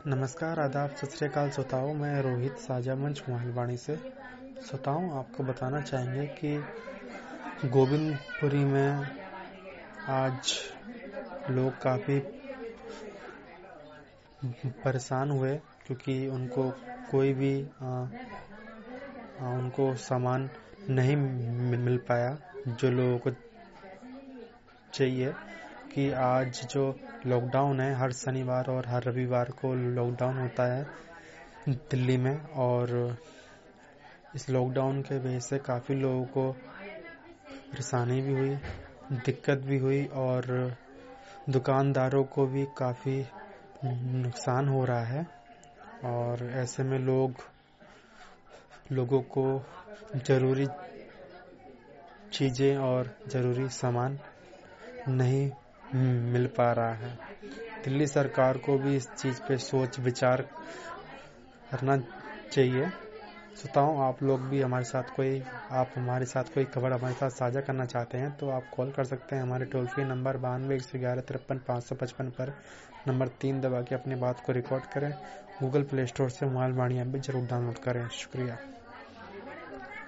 नमस्कार, आदाब, सत श्री अकाल श्रोताओं। मैं रोहित साझा मंच मोहालवाणी से श्रोताओं आपको बताना चाहेंगे कि गोविंदपुरी में आज लोग काफ़ी परेशान हुए क्योंकि उनको कोई भी उनको सामान नहीं मिल पाया जो लोगों को चाहिए। कि आज जो लॉकडाउन है, हर शनिवार और हर रविवार को लॉकडाउन होता है दिल्ली में, और इस लॉकडाउन के वजह से काफ़ी लोगों को परेशानी भी हुई, दिक्कत भी हुई और दुकानदारों को भी काफ़ी नुकसान हो रहा है। और ऐसे में लोगों को ज़रूरी चीज़ें और ज़रूरी सामान नहीं मिल पा रहा है। दिल्ली सरकार को भी इस चीज़ पे सोच विचार करना चाहिए। श्रोताओं, आप लोग भी हमारे साथ कोई खबर हमारे साथ साझा करना चाहते हैं तो आप कॉल कर सकते हैं हमारे टोल फ्री नंबर 92-111-53-555 पर। नंबर 3 दबा के अपनी बात को रिकॉर्ड करें। गूगल प्ले स्टोर से मोहालवाणी ऐप भी जरूर डाउनलोड करें। शुक्रिया।